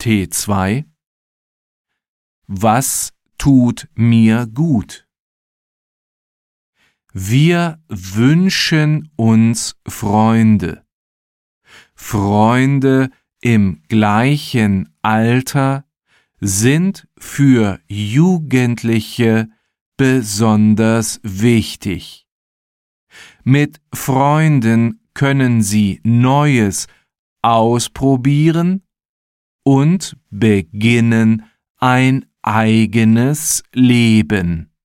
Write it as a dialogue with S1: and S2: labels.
S1: T2. Was tut mir gut? Wir wünschen uns Freunde. Freunde im gleichen Alter sind für Jugendliche besonders wichtig. Mit Freunden können sie Neues ausprobieren und beginnen ein eigenes Leben.